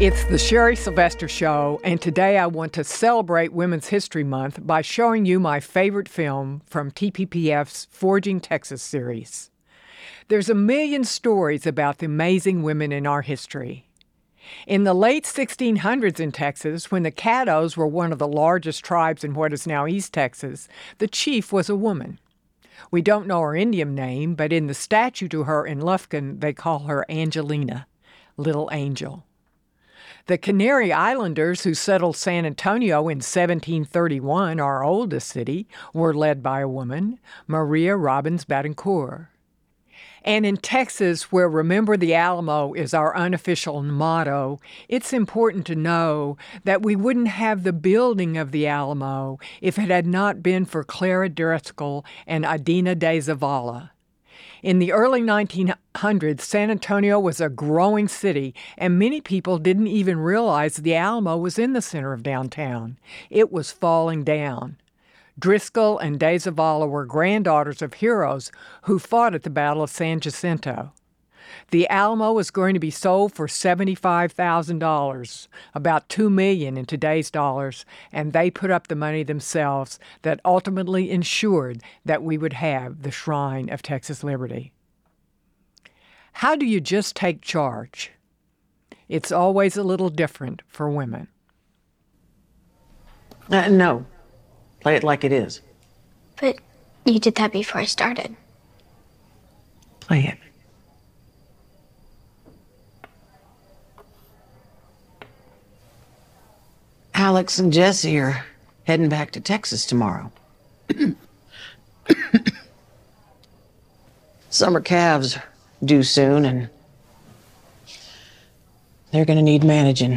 It's the Sherry Sylvester Show, and today I want to celebrate Women's History Month by showing you my favorite film from TPPF's Forging Texas series. There's a million stories about the amazing women in our history. In the late 1600s in Texas, when the Caddos were one of the largest tribes in what is now East Texas, the chief was a woman. We don't know her Indian name, but in the statue to her in Lufkin, they call her Angelina, Little Angel. The Canary Islanders, who settled San Antonio in 1731, our oldest city, were led by a woman, Maria Robbins Badencourt. And in Texas, where Remember the Alamo is our unofficial motto, it's important to know that we wouldn't have the building of the Alamo if it had not been for Clara Driscoll and Adina de Zavala. In the early 1900s, San Antonio was a growing city, and many people didn't even realize the Alamo was in the center of downtown. It was falling down. Driscoll and de Zavala were granddaughters of heroes who fought at the Battle of San Jacinto. The Alamo was going to be sold for $75,000, about $2 million in today's dollars, and they put up the money themselves that ultimately ensured that we would have the Shrine of Texas Liberty. How do you just take charge? It's always a little different for women. No. Play it like it is. But you did that before I started. Play it. Alex and Jesse are heading back to Texas tomorrow. Summer calves are due soon, and they're going to need managing.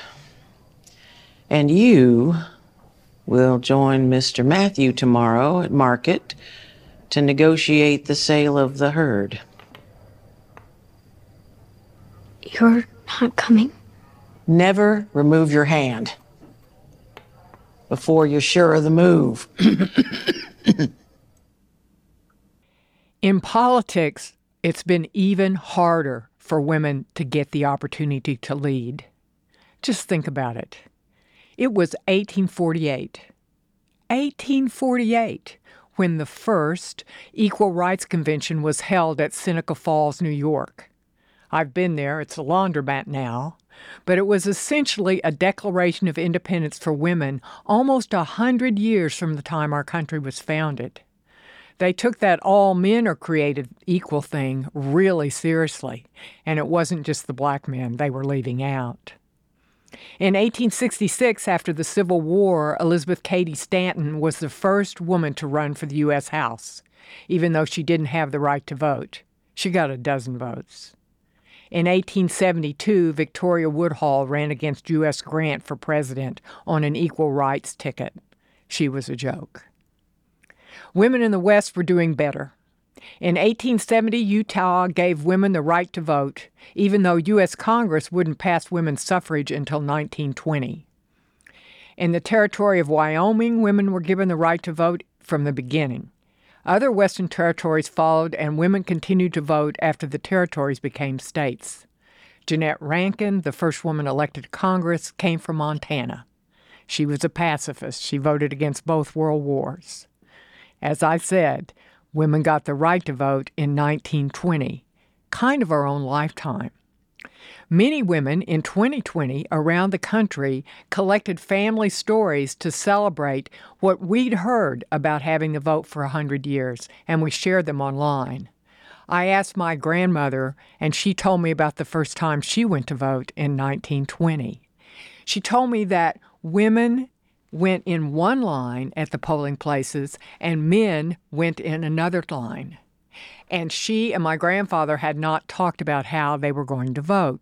And you will join Mr. Matthew tomorrow at market to negotiate the sale of the herd. You're not coming? Never remove your hand before you're sure of the move. In politics, it's been even harder for women to get the opportunity to lead. Just think about it. It was 1848, when the first Equal Rights Convention was held at Seneca Falls, New York. I've been there. It's a laundromat now. But it was essentially a declaration of independence for women almost 100 years from the time our country was founded. They took that all men are created equal thing really seriously, and it wasn't just the black men they were leaving out. In 1866, after the Civil War, Elizabeth Cady Stanton was the first woman to run for the U.S. House, even though she didn't have the right to vote. She got a dozen votes. In 1872, Victoria Woodhull ran against U.S. Grant for president on an equal rights ticket. She was a joke. Women in the West were doing better. In 1870, Utah gave women the right to vote, even though U.S. Congress wouldn't pass women's suffrage until 1920. In the territory of Wyoming, women were given the right to vote from the beginning. Other Western territories followed, and women continued to vote after the territories became states. Jeanette Rankin, the first woman elected to Congress, came from Montana. She was a pacifist. She voted against both world wars. As I said, women got the right to vote in 1920, kind of our own lifetime. Many women in 2020 around the country collected family stories to celebrate what we'd heard about having the vote for 100 years, and we shared them online. I asked my grandmother, and she told me about the first time she went to vote in 1920. She told me that women went in one line at the polling places and men went in another line. And she and my grandfather had not talked about how they were going to vote.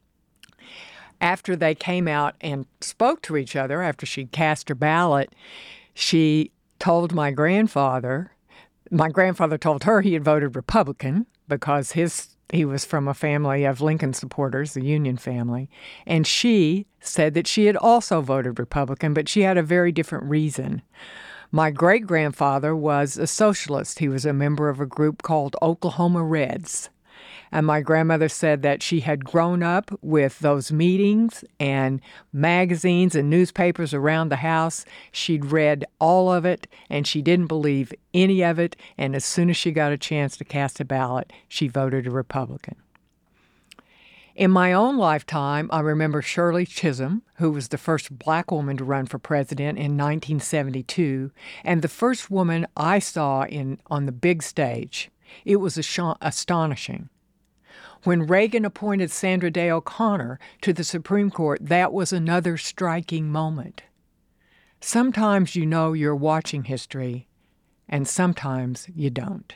After they came out and spoke to each other, after she cast her ballot, she told my grandfather told her he had voted Republican because he was from a family of Lincoln supporters, the Union family, and she said that she had also voted Republican, but she had a very different reason. My great-grandfather was a socialist. He was a member of a group called Oklahoma Reds. And my grandmother said that she had grown up with those meetings and magazines and newspapers around the house. She'd read all of it, and she didn't believe any of it. And as soon as she got a chance to cast a ballot, she voted a Republican. In my own lifetime, I remember Shirley Chisholm, who was the first black woman to run for president in 1972, and the first woman I saw on the big stage. It was astonishing. When Reagan appointed Sandra Day O'Connor to the Supreme Court, that was another striking moment. Sometimes you know you're watching history, and sometimes you don't.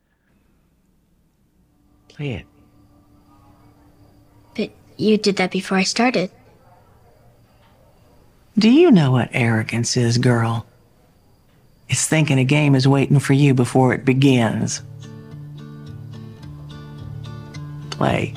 Play it. But you did that before I started. Do you know what arrogance is, girl? It's thinking a game is waiting for you before it begins. Play.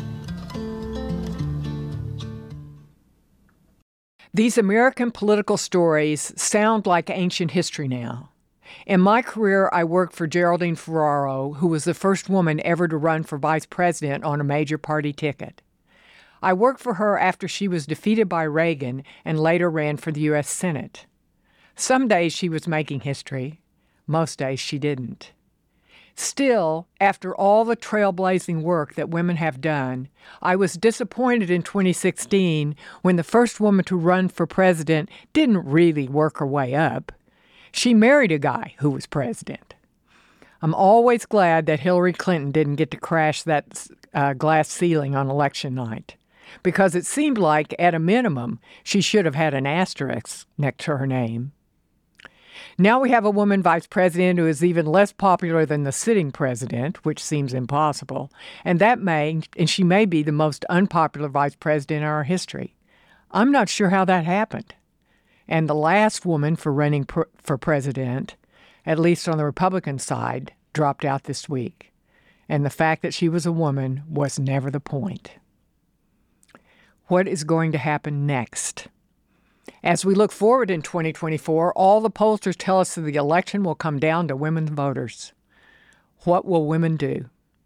These American political stories sound like ancient history now. In my career, I worked for Geraldine Ferraro, who was the first woman ever to run for vice president on a major party ticket. I worked for her after she was defeated by Reagan and later ran for the U.S. Senate. Some days she was making history. Most days she didn't. Still, after all the trailblazing work that women have done, I was disappointed in 2016 when the first woman to run for president didn't really work her way up. She married a guy who was president. I'm always glad that Hillary Clinton didn't get to crash that glass ceiling on election night, because it seemed like, at a minimum, she should have had an asterisk next to her name. Now we have a woman vice president who is even less popular than the sitting president, which seems impossible, and she may be the most unpopular vice president in our history. I'm not sure how that happened. And the last woman for running for president, at least on the Republican side, dropped out this week. And the fact that she was a woman was never the point. What is going to happen next? As we look forward in 2024, all the pollsters tell us that the election will come down to women voters. What will women do?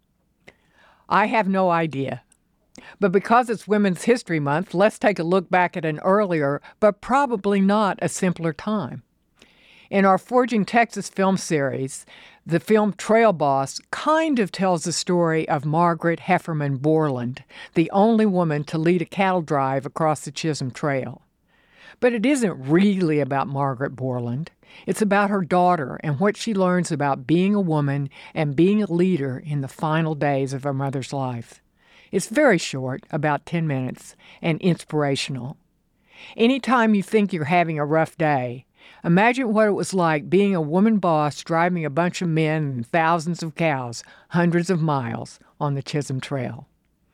I have no idea. But because it's Women's History Month, let's take a look back at an earlier, but probably not a simpler time. In our Forging Texas film series, the film Trail Boss kind of tells the story of Margaret Heffernan Borland, the only woman to lead a cattle drive across the Chisholm Trail. But it isn't really about Margaret Borland. It's about her daughter and what she learns about being a woman and being a leader in the final days of her mother's life. It's very short, about 10 minutes, and inspirational. Anytime you think you're having a rough day, imagine what it was like being a woman boss driving a bunch of men and thousands of cows hundreds of miles on the Chisholm Trail.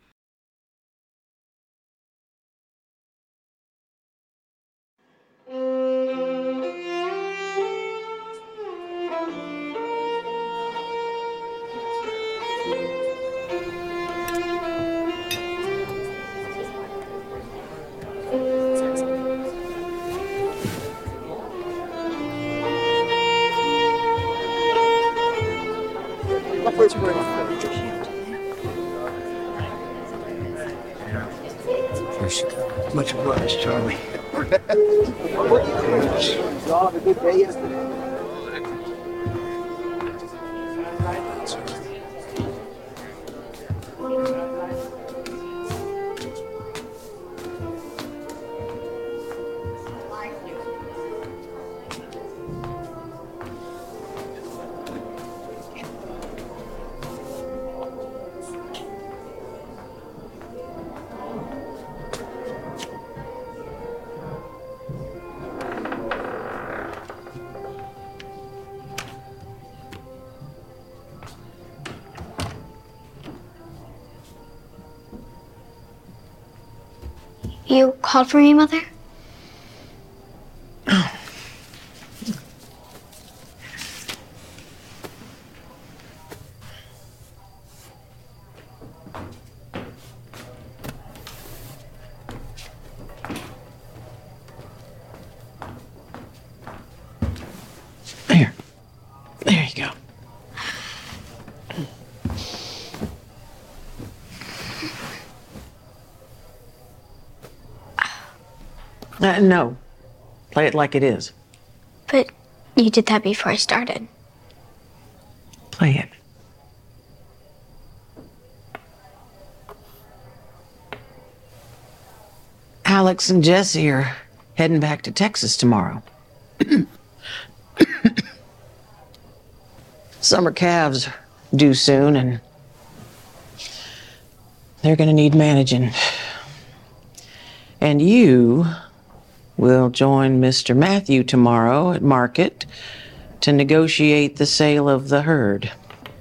Much obliged, Charlie. Y'all have a good day yesterday. You called for me, Mother? There. There you go. No. Play it like it is. But you did that before I started. Play it. Alex and Jesse are heading back to Texas tomorrow. Summer calves are due soon, and they're gonna need managing. And you will join Mr. Matthew tomorrow at market to negotiate the sale of the herd.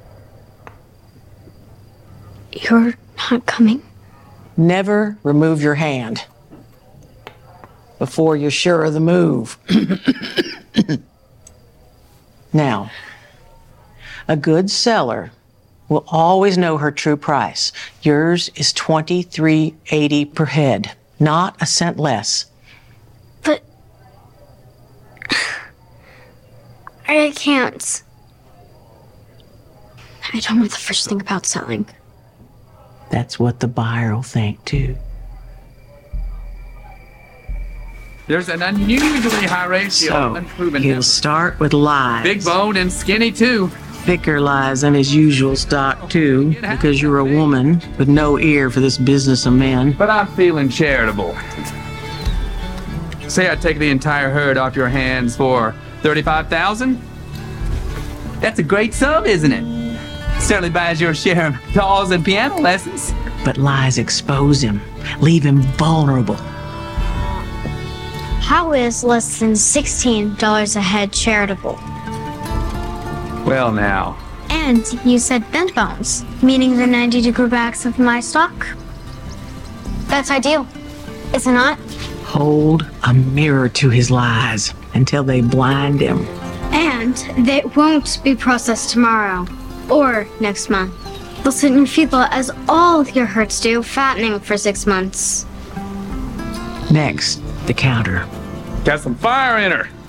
You're not coming? Never remove your hand before you're sure of the move. Now, a good seller will always know her true price. Yours is $23.80 per head, not a cent less. But I can't. I don't know the first thing about selling. That's what the buyer will think, too. There's an unusually high ratio of So, unproven he'll heifers. start with lies. Big bone and skinny too. Thicker lies than his usual stock, too, because you're a woman with no ear for this business of men. But I'm feeling charitable. Say I take the entire herd off your hands for $35,000? That's a great sum, isn't it? Certainly buys your share of dolls and piano lessons. But lies expose him, leave him vulnerable. How is less than $16 a head charitable? Well now, And you said bent bones, meaning the 90-degree backs of my stock? That's ideal, is it not? Hold a mirror to his lies until they blind him. And they won't be processed tomorrow or next month. They'll sit in your feedlot as all your herds do, fattening for 6 months. Next, the counter. got some fire in her.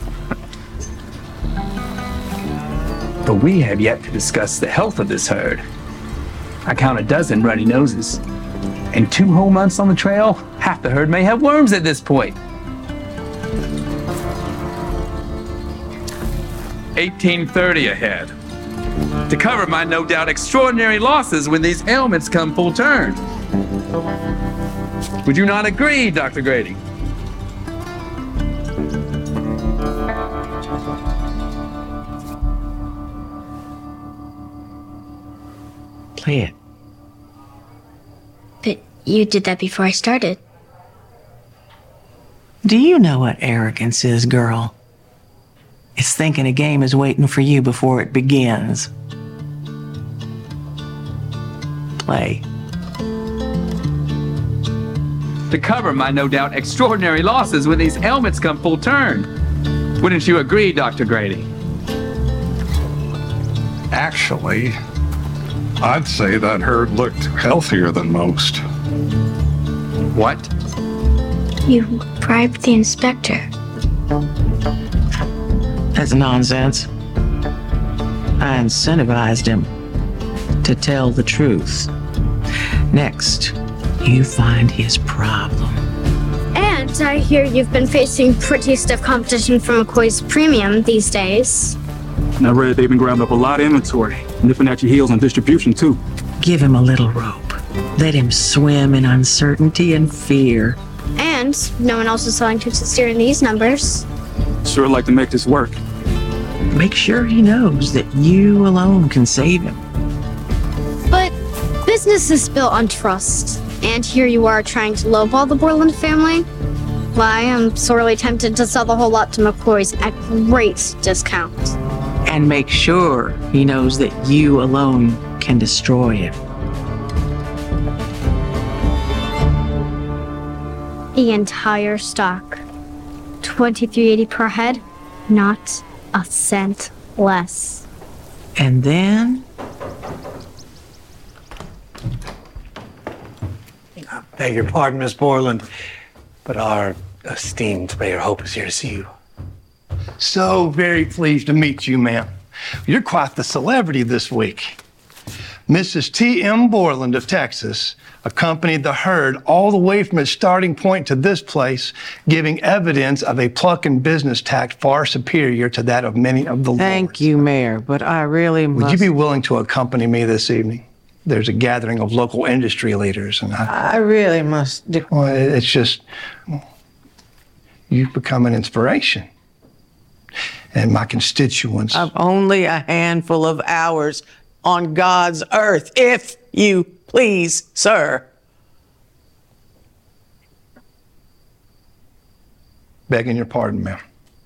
But we have yet to discuss the health of this herd. I count a dozen runny noses. In 2 whole months on the trail, half the herd may have worms at this point. $18.30 a head. To cover my no doubt extraordinary losses when these ailments come full turn. Would you not agree, Dr. Grady? Play it. But you did that before I started. Do you know what arrogance is, girl? It's thinking a game is waiting for you before it begins. Play. To cover my no doubt extraordinary losses when these ailments come full turn. Wouldn't you agree, Dr. Grady? Actually, I'd say that herd looked healthier than most. What? You bribed the inspector. That's nonsense. I incentivized him to tell the truth. Next, you find his problem. And I hear you've been facing pretty stiff competition from McCoy's Premium these days. And I read they've been grabbing up a lot of inventory, nipping at your heels on distribution too. Give him a little rope. Let him swim in uncertainty and fear. And no one else is selling to steer in these numbers. Sure like to make this work. Make sure he knows that you alone can save him. But business is built on trust. And here you are trying to lowball the Borland family? Why, I'm sorely tempted to sell the whole lot to McCoy's at great discount. And make sure he knows that you alone can destroy him. The entire stock. $23.80 per head, not a cent less. And then Beg your pardon, Miss Borland, but our esteemed Mayor Hope is here to see you. So very pleased to meet you, ma'am. You're quite the celebrity this week. Mrs. T.M. Borland of Texas accompanied the herd all the way from its starting point to this place, giving evidence of a pluck and business tact far superior to that of many of the Thank you, Mayor, but I really must... Would you be willing to accompany me this evening? There's a gathering of local industry leaders, and I really must... Well, it's just... You've become an inspiration. And my constituents... I've only a handful of hours on God's earth, if you please, sir. Begging your pardon, ma'am.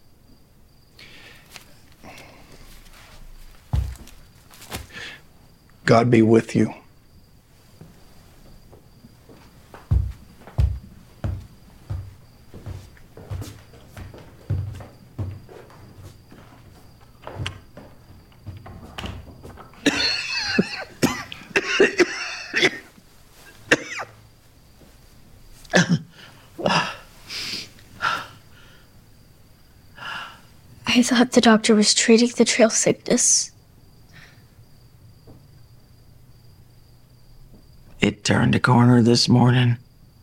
God be with you. I thought the doctor was treating the trail sickness. It turned a corner this morning.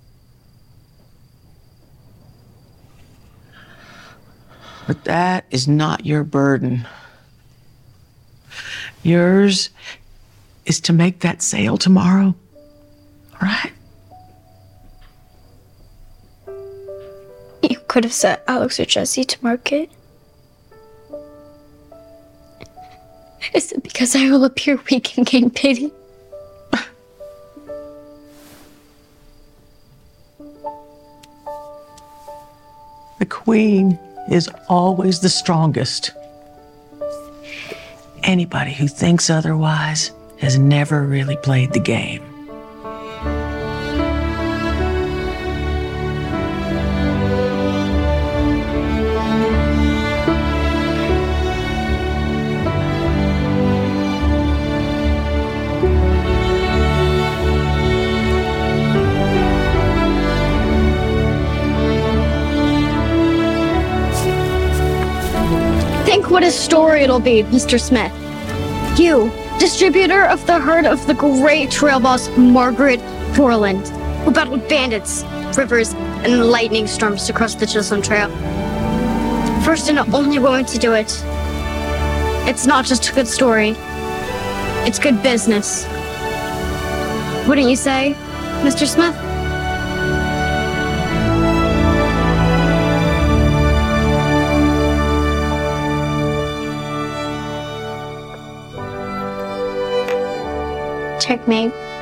But that is not your burden. Yours is to make that sale tomorrow, right? You could have sent Alex or Jesse to market. Is it because I will appear weak and gain pity? The queen is always the strongest. Anybody who thinks otherwise has never really played the game. Think what a story it'll be, Mr. Smith. You, distributor of the herd of the great trail boss Margaret Borland, who battled bandits, rivers, and lightning storms to cross the Chisholm Trail. First and only woman to do it. It's not just a good story. It's good business. Wouldn't you say, Mr. Smith? Checkmate.